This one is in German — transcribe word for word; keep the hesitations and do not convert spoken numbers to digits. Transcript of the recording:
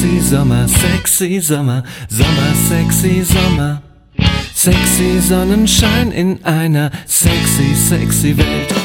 Sexy Sommer, sexy Sommer, Sommer, sexy Sommer. Sexy Sonnenschein in einer sexy, sexy Welt.